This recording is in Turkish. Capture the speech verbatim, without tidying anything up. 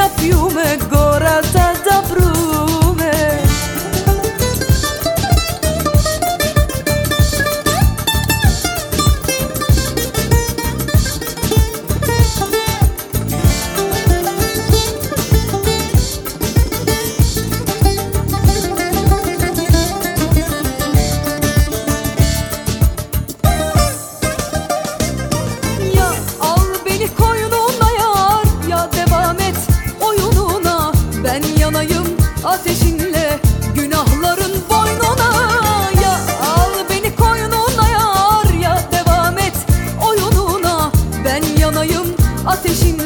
na fiume, gora ta da prume. Ya al beni koynuna yar, ya devam et oyununa. Ben yanayım ateşinle günahların boynuna. Ya al beni koynuna yar, ya devam et oyununa. Ben yanayım ateşinle